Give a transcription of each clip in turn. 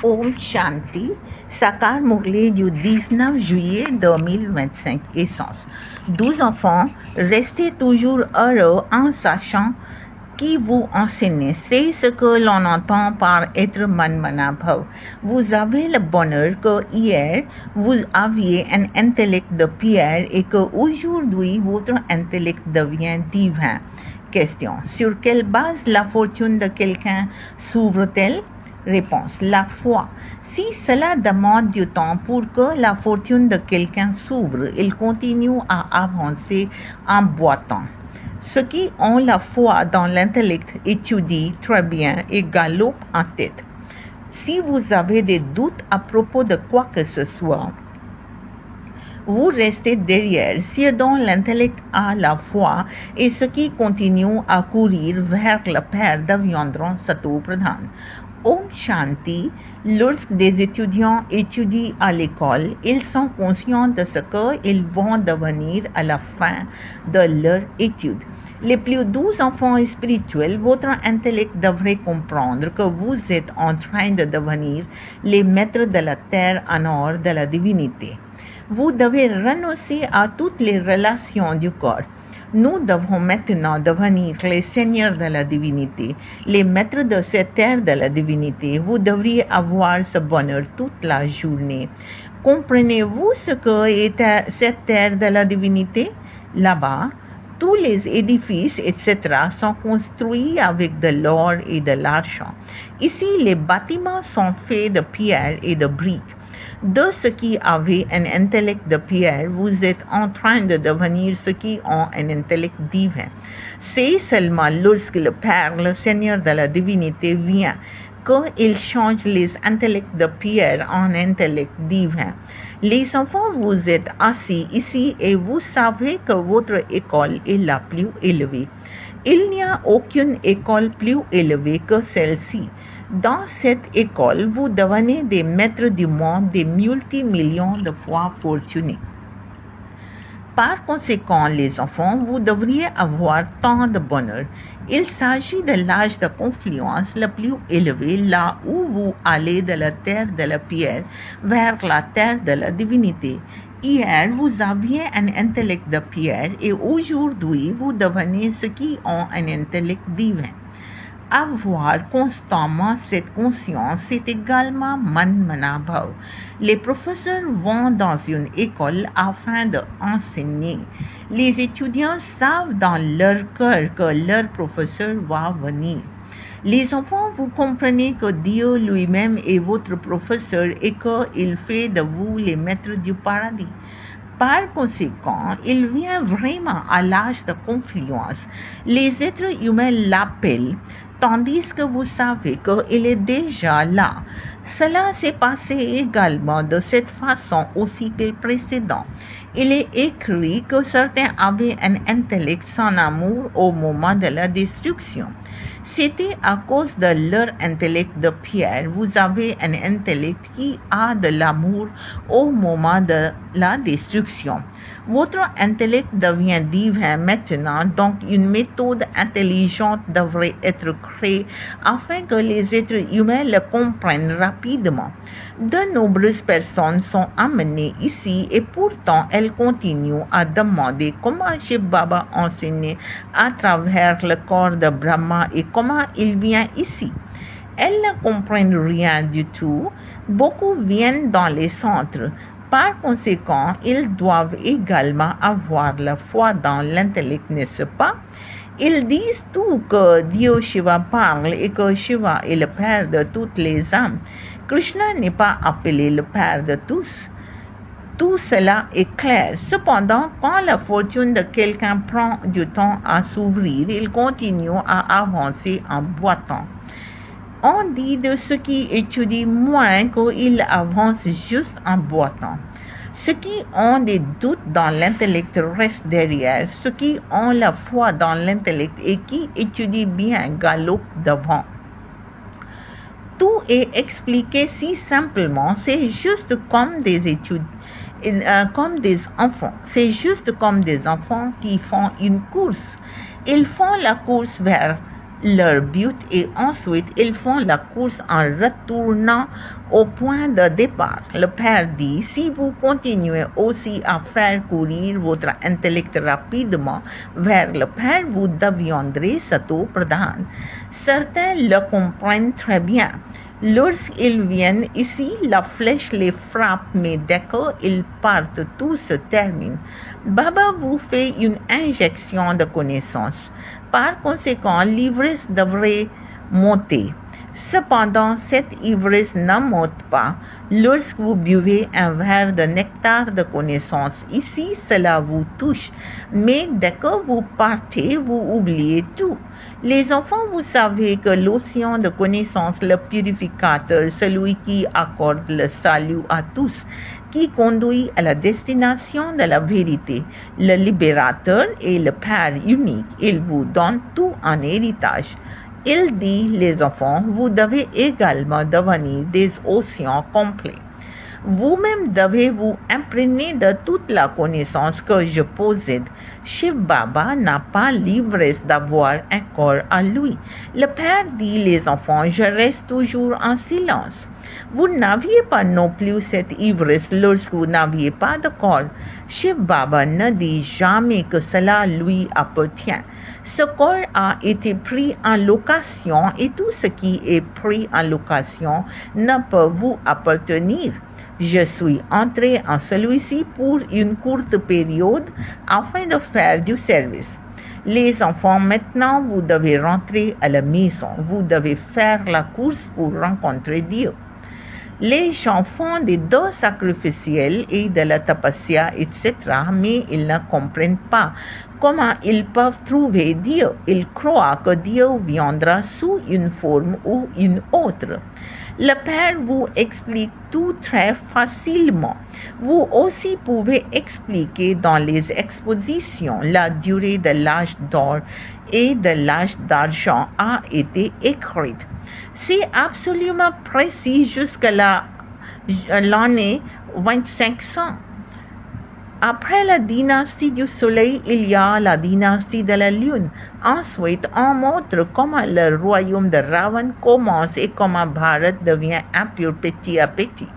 Om Shanti, Sakar Murli du 19 juillet 2025, essence. 12 enfants, restez toujours heureux en sachant qui vous enseigne. C'est ce que l'on entend par être manmana bhav. Vous avez le bonheur que hier, vous aviez un intellect de pierre et que aujourd'hui, votre intellect devient divin. Question. Sur quelle base la fortune de quelqu'un s'ouvre-t-elle? Réponse. La foi. Si cela demande du temps pour que la fortune de quelqu'un s'ouvre, il continue à avancer en boitant. Ceux qui ont la foi dans l'intellect étudient très bien et galopent en tête. Si vous avez des doutes à propos de quoi que ce soit, vous restez derrière ceux dont l'intellect a la foi et ceux qui continuent à courir vers le Père deviendront Sato Pradhan. Om Shanti, lorsque des étudiants étudient à l'école, ils sont conscients de ce qu'ils vont devenir à la fin de leur étude. Les plus doux enfants spirituels, votre intellect devrait comprendre que vous êtes en train de devenir les maîtres de la terre en or de la divinité. Vous devez renoncer à toutes les relations du corps. Nous devons maintenant devenir les seigneurs de la divinité, les maîtres de cette terre de la divinité. Vous devriez avoir ce bonheur toute la journée. Comprenez-vous ce qu'est cette terre de la divinité? Là-bas, tous les édifices, etc., sont construits avec de l'or et de l'argent. Ici, les bâtiments sont faits de pierre et de briques. De ceux qui avaient un intellect de pierre, vous êtes en train de devenir ceux qui ont un intellect divin. C'est seulement lorsque le Père, le Seigneur de la divinité, vient qu'il change les intellects de pierre en intellect divin. Les enfants, vous êtes assis ici et vous savez que votre école est la plus élevée. Il n'y a aucune école plus élevée que celle-ci. Dans cette école, vous devenez des maîtres du monde, des multimillions de fois fortunés. Par conséquent, les enfants, vous devriez avoir tant de bonheur. Il s'agit de l'âge de confluence le plus élevé, là où vous allez de la terre de la pierre vers la terre de la divinité. Hier, vous aviez un intellect de pierre et aujourd'hui, vous devenez ceux qui ont un intellect divin. Avoir constamment cette conscience, c'est également manmana bhav. Les professeurs vont dans une école afin d'enseigner. Les étudiants savent dans leur cœur que leur professeur va venir. Les enfants, vous comprenez que Dieu lui-même est votre professeur et qu'il fait de vous les maîtres du paradis. Par conséquent, il vient vraiment à l'âge de confluence. Les êtres humains l'appellent, tandis que vous savez qu'il est déjà là. Cela s'est passé également de cette façon au cycle précédent. Il est écrit que certains avaient un intellect sans amour au moment de la destruction. C'était à cause de leur intellect de pierre. Vous avez un intellect qui a de l'amour au moment de la destruction. Votre intellect devient divin maintenant, donc une méthode intelligente devrait être créée afin que les êtres humains le comprennent rapidement. De nombreuses personnes sont amenées ici et pourtant elles continuent à demander comment Shiv Baba enseigne à travers le corps de Brahma et comment il vient ici. Elles ne comprennent rien du tout. Beaucoup viennent dans les centres. Par conséquent, ils doivent également avoir la foi dans l'intellect, n'est-ce pas? Ils disent tout que Dieu Shiva parle et que Shiva est le Père de toutes les âmes. Krishna n'est pas appelé le Père de tous. Tout cela est clair. Cependant, quand la fortune de quelqu'un prend du temps à s'ouvrir, il continue à avancer en boitant. On dit de ceux qui étudient moins qu'ils avancent juste en boitant. Ceux qui ont des doutes dans l'intellect restent derrière. Ceux qui ont la foi dans l'intellect et qui étudient bien galopent devant. Tout est expliqué si simplement. C'est juste comme des études, comme des enfants. C'est juste comme des enfants qui font une course. Ils font la course vers leur but et ensuite ils font la course en retournant au point de départ. Le père dit, si vous continuez aussi à faire courir votre intellect rapidement vers le père, vous deviendrez Sato-Pradhan. Certains le comprennent très bien. Lorsqu'ils viennent ici, la flèche les frappe, mais dès qu'ils partent, tout se termine. Baba vous fait une injection de connaissances. Par conséquent, l'ivresse devrait monter. Cependant, cette ivresse ne monte pas. Lorsque vous buvez un verre de nectar de connaissance, ici, cela vous touche. Mais dès que vous partez, vous oubliez tout. Les enfants, vous savez que l'océan de connaissance, le purificateur, celui qui accorde le salut à tous, qui conduit à la destination de la vérité, le libérateur est le Père unique. Il vous donne tout en héritage. Il dit, les enfants, vous devez également devenir des océans complets. Vous-même devez vous imprégner de toute la connaissance que je possède. Shiv Baba n'a pas l'ivresse d'avoir un corps à lui. Le Père dit, les enfants, je reste toujours en silence. Vous n'aviez pas non plus cette ivresse lorsque vous n'aviez pas de corps. Shiv Baba ne dit jamais que cela lui appartient. Ce corps a été pris en location et tout ce qui est pris en location ne peut vous appartenir. Je suis entré en celui-ci pour une courte période afin de faire du service. Les enfants, maintenant vous devez rentrer à la maison. Vous devez faire la course pour rencontrer Dieu. Les gens font des dons sacrificiels et de la tapasya, etc., mais ils ne comprennent pas comment ils peuvent trouver Dieu. Ils croient que Dieu viendra sous une forme ou une autre. Le Père vous explique tout très facilement. Vous aussi pouvez expliquer dans les expositions. La durée de l'âge d'or et de l'âge d'argent a été écrite. C'est absolument précis jusqu'à l'année 2500. Après la dynastie du soleil, il y a la dynastie de la lune. Ensuite, on montre comment le royaume de Ravan commence et comment Bharat devient impur petit à petit.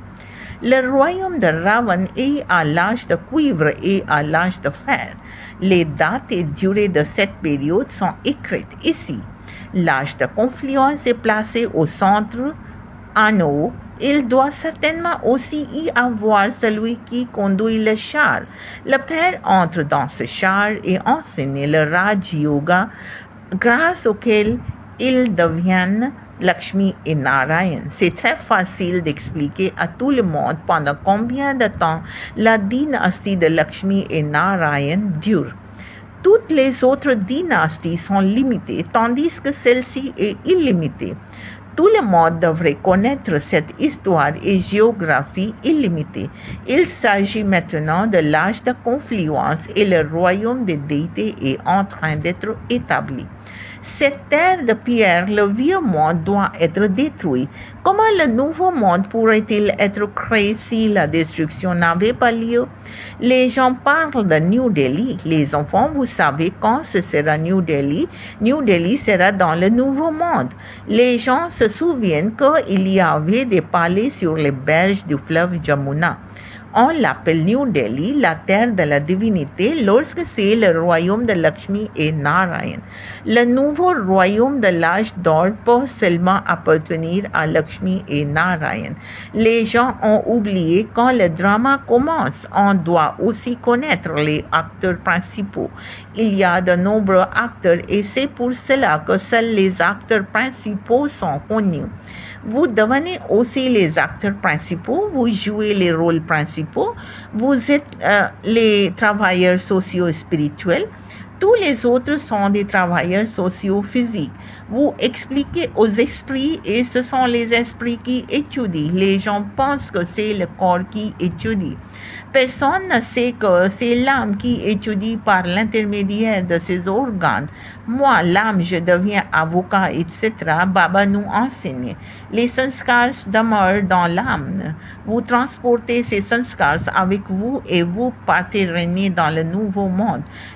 Le royaume de Ravan est à l'âge de cuivre et à l'âge de fer. Les dates et durées de cette période sont écrites ici. L'âge de confluence est placé au centre. En haut, il doit certainement aussi y avoir celui qui conduit le char. Le Père entre dans ce char et enseigne le Raj Yoga, grâce auquel ils deviennent Lakshmi et Narayan. C'est très facile d'expliquer à tout le monde pendant combien de temps la dynastie de Lakshmi et Narayan dure. Toutes les autres dynasties sont limitées, tandis que celle-ci est illimitée. Tout le monde devrait connaître cette histoire et géographie illimitée. Il s'agit maintenant de l'âge de confluence et le royaume des déités est en train d'être établi. Cette terre de pierre, le vieux monde doit être détruit. Comment le nouveau monde pourrait-il être créé si la destruction n'avait pas lieu? Les gens parlent de New Delhi. Les enfants, vous savez quand ce sera New Delhi? New Delhi sera dans le nouveau monde. Les gens se souviennent qu'il y avait des palais sur les berges du fleuve Jamuna. On l'appelle New Delhi, la terre de la divinité, lorsque c'est le royaume de Lakshmi et Narayan. Le nouveau royaume de l'âge d'or peut seulement appartenir à Lakshmi et Narayan. Les gens ont oublié quand le drama commence. On doit aussi connaître les acteurs principaux. Il y a de nombreux acteurs et c'est pour cela que seuls les acteurs principaux sont connus. Vous devenez aussi les acteurs principaux, vous jouez les rôles principaux, vous êtes les travailleurs socio-spirituels. Tous les autres sont des travailleurs socio-physiques. Vous expliquez aux esprits et ce sont les esprits qui étudient. Les gens pensent que c'est le corps qui étudie. Personne ne sait que c'est l'âme qui étudie par l'intermédiaire de ses organes. Moi, l'âme, je deviens avocat, etc. Baba nous enseigne. Les sanskars demeurent dans l'âme. Vous transportez ces sanskars avec vous et vous partez régner dans le nouveau monde. Le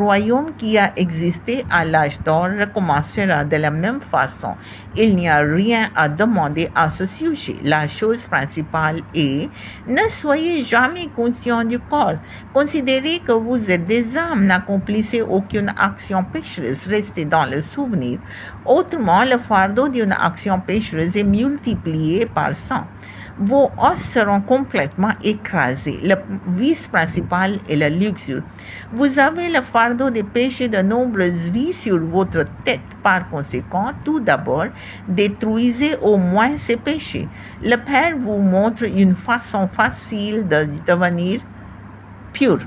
royaume qui a existé à l'âge d'or recommencera de la même façon. Il n'y a rien à demander à ce sujet. La chose principale est, ne soyez jamais conscient du corps. Considérez que vous êtes des âmes, n'accomplissez aucune action péchereuse, restez dans le souvenir. Autrement, le fardeau d'une action péchereuse est multiplié par 100. Vos os seront complètement écrasés. Le vice principal est la luxure. Vous avez le fardeau des péchés de nombreuses vies sur votre tête. Par conséquent, tout d'abord, détruisez au moins ces péchés. Le Père vous montre une façon facile de devenir pur.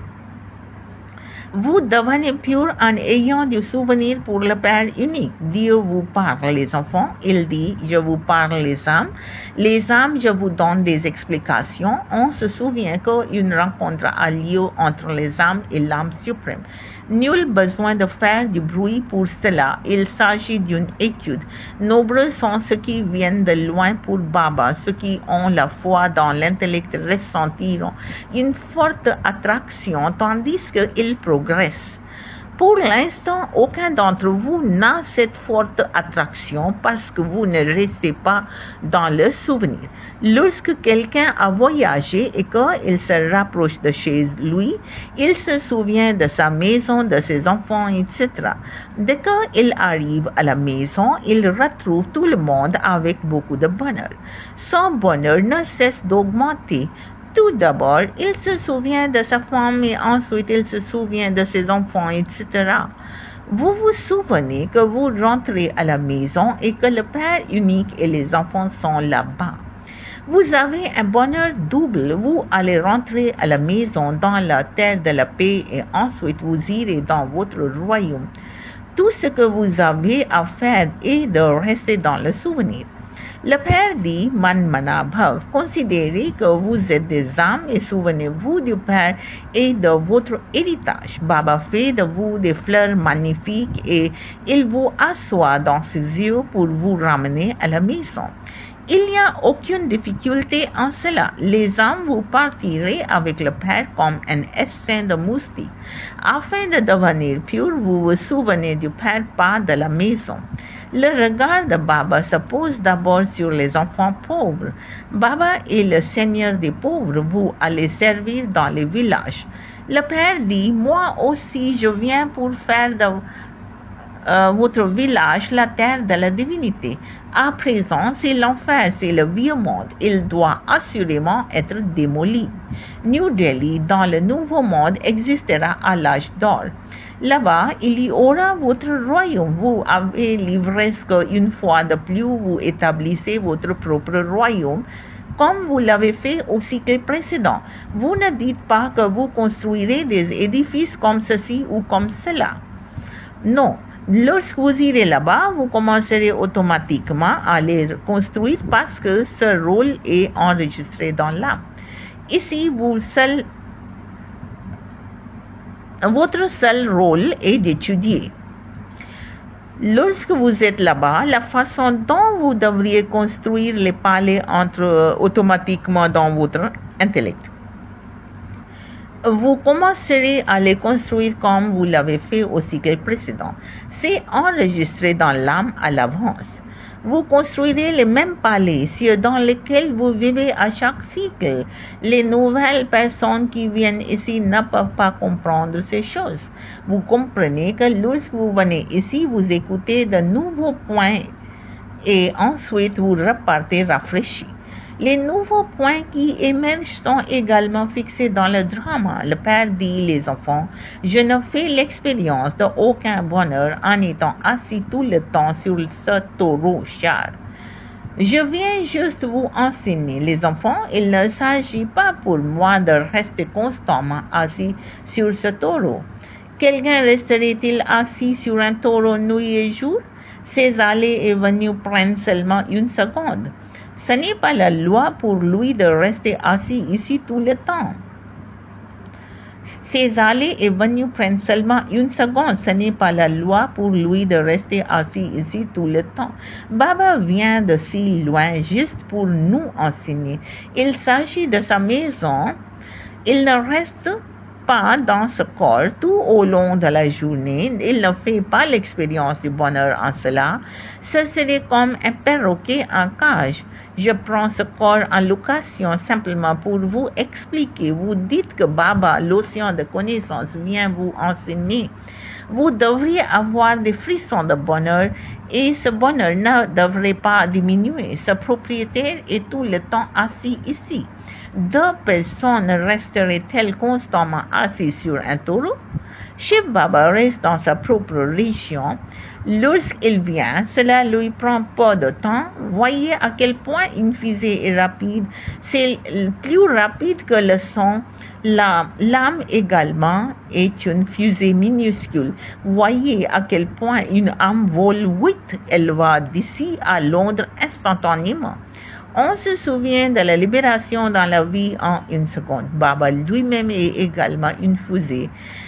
Vous devenez pur en ayant du souvenir pour le Père unique. Dieu vous parle, les enfants. Il dit, je vous parle, les âmes. Les âmes, je vous donne des explications. On se souvient qu'une rencontre a lieu entre les âmes et l'âme suprême. Nul besoin de faire du bruit pour cela. Il s'agit d'une étude. Nombreux sont ceux qui viennent de loin pour Baba. Ceux qui ont la foi dans l'intellect ressentiront une forte attraction, tandis qu'ils progressent. Pour l'instant, aucun d'entre vous n'a cette forte attraction parce que vous ne restez pas dans le souvenir. Lorsque quelqu'un a voyagé et qu'il se rapproche de chez lui, il se souvient de sa maison, de ses enfants, etc. Dès qu'il arrive à la maison, il retrouve tout le monde avec beaucoup de bonheur. Son bonheur ne cesse d'augmenter. Tout d'abord, il se souvient de sa femme et ensuite il se souvient de ses enfants, etc. Vous vous souvenez que vous rentrez à la maison et que le Père unique et les enfants sont là-bas. Vous avez un bonheur double. Vous allez rentrer à la maison dans la terre de la paix et ensuite vous irez dans votre royaume. Tout ce que vous avez à faire est de rester dans le souvenir. Le Père dit, Man Mana Bhav, considérez que vous êtes des âmes et souvenez-vous du Père et de votre héritage. Baba fait de vous des fleurs magnifiques et il vous assoit dans ses yeux pour vous ramener à la maison. Il n'y a aucune difficulté en cela. Les âmes, vous partirez avec le Père comme un essaim de moustiques. Afin de devenir pur, vous vous souvenez du Père, pas de la maison. Le regard de Baba se pose d'abord sur les enfants pauvres. Baba est le Seigneur des pauvres. Vous allez servir dans les villages. Le Père dit, moi aussi je viens pour faire de votre village la terre de la divinité. À présent, c'est l'enfer, c'est le vieux monde. Il doit assurément être démoli. New Delhi, dans le nouveau monde, existera à l'âge d'or. Là-bas, il y aura votre royaume. Vous avez l'ivresse qu'une fois de plus, vous établissez votre propre royaume, comme vous l'avez fait au siècle précédent. Vous ne dites pas que vous construirez des édifices comme ceci ou comme cela. Non. Lorsque vous irez là-bas, vous commencerez automatiquement à les construire parce que ce rôle est enregistré dans l'âme. Ici, votre seul rôle est d'étudier. Lorsque vous êtes là-bas, la façon dont vous devriez construire les palais entre automatiquement dans votre intellect. Vous commencerez à les construire comme vous l'avez fait au siècle précédent. C'est enregistré dans l'âme à l'avance. Vous construirez les mêmes palais, ceux dans lesquels vous vivez à chaque cycle. Les nouvelles personnes qui viennent ici ne peuvent pas comprendre ces choses. Vous comprenez que lorsque vous venez ici, vous écoutez de nouveaux points et ensuite vous repartez rafraîchi. Les nouveaux points qui émergent sont également fixés dans le drama. Le Père dit, les enfants, je ne fais l'expérience d'aucun bonheur en étant assis tout le temps sur ce taureau char. Je viens juste vous enseigner, les enfants, il ne s'agit pas pour moi de rester constamment assis sur ce taureau. Quelqu'un resterait-il assis sur un taureau nuit et jour? Ces allées et venues prennent seulement une seconde. Ce n'est pas la loi pour lui de rester assis ici tout le temps. Ces allées et venues prennent seulement une seconde. Ce n'est pas la loi pour lui de rester assis ici tout le temps. Baba vient de si loin juste pour nous enseigner. Il s'agit de sa maison. Il ne reste pas dans ce corps tout au long de la journée, il ne fait pas l'expérience du bonheur en cela, ce serait comme un perroquet en cage. Je prends ce corps en location simplement pour vous expliquer. Vous dites que Baba, l'océan de connaissance, vient vous enseigner. Vous devriez avoir des frissons de bonheur et ce bonheur ne devrait pas diminuer. Ce propriétaire est tout le temps assis ici. Deux personnes resteraient-elles constamment assises sur un taureau? Shiv Baba reste dans sa propre région. Lorsqu'il vient, cela lui prend pas de temps. Voyez à quel point une fusée est rapide. C'est plus rapide que le son. L'âme également est une fusée minuscule. Voyez à quel point une âme vole vite. Elle va d'ici à Londres instantanément. On se souvient de la libération dans la vie en une seconde. Baba lui-même est également une fusée.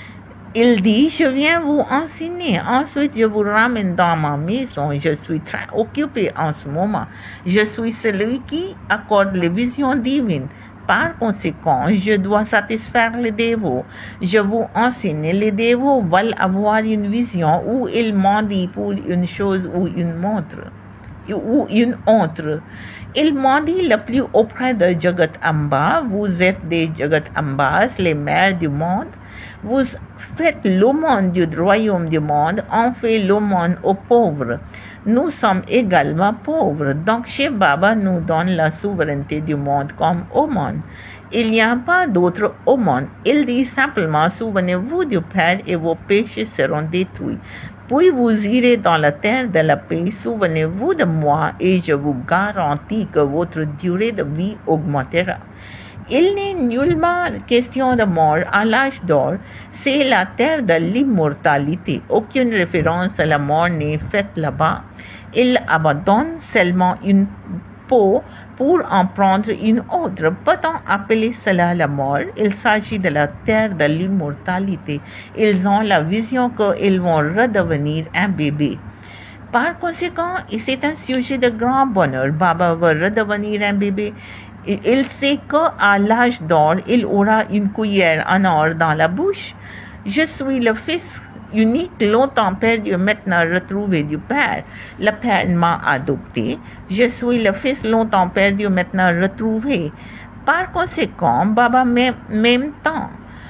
Il dit, je viens vous enseigner. Ensuite, je vous ramène dans ma maison. Je suis très occupé en ce moment. Je suis celui qui accorde les visions divines. Par conséquent, je dois satisfaire les dévots. Je vous enseigne. Les dévots veulent avoir une vision où ils mendient pour une chose ou une montre. Ou une autre. Il mendie le plus auprès de Jagat Amba. Vous êtes des Jagat Ambas, les mères du monde. Vous faites l'aumône du royaume du monde, on fait l'aumône aux pauvres. Nous sommes également pauvres, donc Shiv Baba nous donne la souveraineté du monde comme aumône. Il n'y a pas d'autre aumône. Il dit simplement, souvenez-vous du Père et vos péchés seront détruits. Puis vous irez dans la terre de la paix, souvenez-vous de moi et je vous garantis que votre durée de vie augmentera. Il n'est nullement question de mort à l'âge d'or, c'est la terre de l'immortalité. Aucune référence à la mort n'est faite là-bas. Il abandonne seulement une peau pour en prendre une autre. Peut-on appeler cela la mort? Il s'agit de la terre de l'immortalité. Ils ont la vision qu'ils vont redevenir un bébé. Par conséquent, c'est un sujet de grand bonheur. Baba veut redevenir un bébé. Il sait qu'à l'âge d'or, il aura une cuillère en or dans la bouche. Je suis le fils unique, longtemps perdu, maintenant retrouvé du Père. Le Père m'a adopté. Je suis le fils longtemps perdu, maintenant retrouvé. Par conséquent, Baba même temps.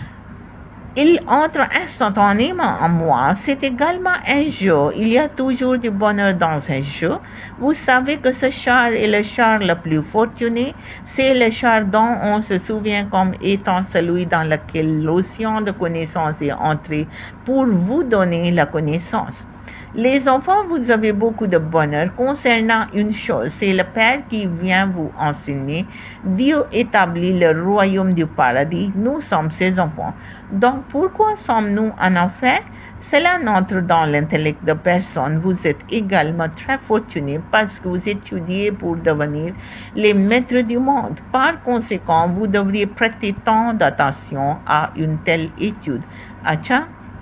Il entre instantanément en moi. C'est également un jeu. Il y a toujours du bonheur dans un jeu. Vous savez que ce char est le char le plus fortuné. C'est le char dont on se souvient comme étant celui dans lequel l'océan de connaissance est entré pour vous donner la connaissance. Les enfants, vous avez beaucoup de bonheur concernant une chose, c'est le Père qui vient vous enseigner. Dieu établit le royaume du paradis, nous sommes ses enfants. Donc pourquoi sommes-nous en enfer? Cela n'entre dans l'intellect de personne. Vous êtes également très fortuné parce que vous étudiez pour devenir les maîtres du monde. Par conséquent, vous devriez prêter tant d'attention à une telle étude. Acha?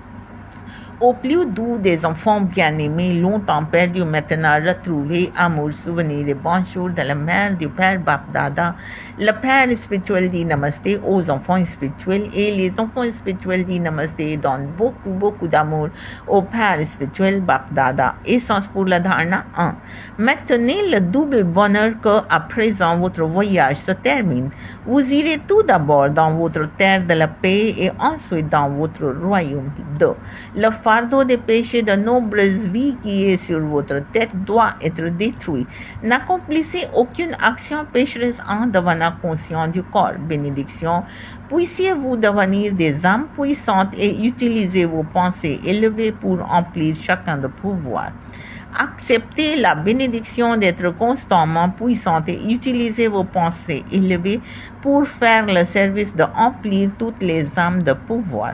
Au plus doux des enfants bien-aimés, longtemps perdus, maintenant retrouvés, amour, souvenir et bonjour de la mère du Père Bapdada. Le Père spirituel dit Namasté aux enfants spirituels et les enfants spirituels disent Namasté donnent beaucoup d'amour au Père spirituel Bapdada. Essence pour la dharna 1. Maintenez le double bonheur que à présent votre voyage se termine. Vous irez tout d'abord dans votre terre de la paix et ensuite dans votre royaume. 2. Le fardeau des péchés de nombreuses vies qui est sur votre tête doit être détruit. N'accomplissez aucune action pécheresse en devenant conscient du corps. Bénédiction. Puissiez-vous devenir des âmes puissantes et utiliser vos pensées élevées pour remplir chacun de pouvoir. Acceptez la bénédiction d'être constamment puissante et utilisez vos pensées élevées pour faire le service de remplir toutes les âmes de pouvoir.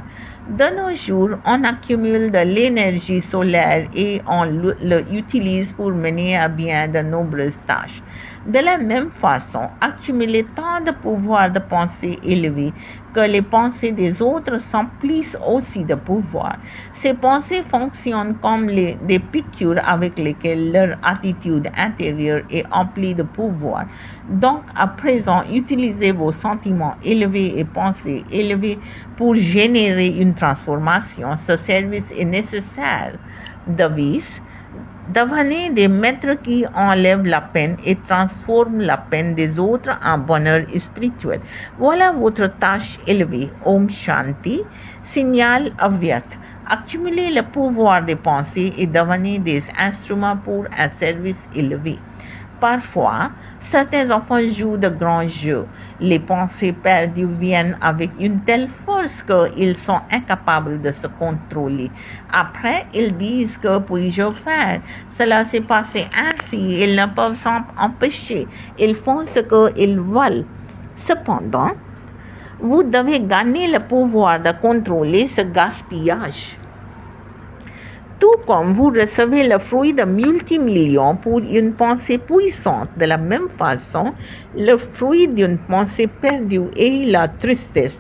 De nos jours, on accumule de l'énergie solaire et on l'utilise pour mener à bien de nombreuses tâches. De la même façon, accumuler tant de pouvoir de pensée élevé que les pensées des autres s'emplissent aussi de pouvoir. Ces pensées fonctionnent comme des piqûres avec lesquelles leur attitude intérieure est emplie de pouvoir. Donc, à présent, utilisez vos sentiments élevés et pensées élevées pour générer une transformation. Ce service est nécessaire. Devise: devenez des maîtres qui enlèvent la peine et transforment la peine des autres en bonheur spirituel. Voilà votre tâche élevée. Om Shanti. Signal Avyat. Accumulez le pouvoir des pensées et devenez des instruments pour un service élevé. Parfois, certains enfants jouent de grands jeux. Les pensées perdues viennent avec une telle force qu'ils sont incapables de se contrôler. Après, ils disent que puis-je faire? Cela s'est passé ainsi, ils ne peuvent s'en empêcher. Ils font ce qu'ils veulent. Cependant, vous devez gagner le pouvoir de contrôler ce gaspillage. Tout comme vous recevez le fruit de multimillions pour une pensée puissante, de la même façon, le fruit d'une pensée perdue est la tristesse,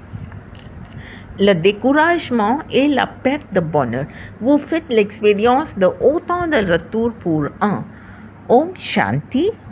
le découragement et la perte de bonheur. Vous faites l'expérience de autant de retours pour un. Om Shanti.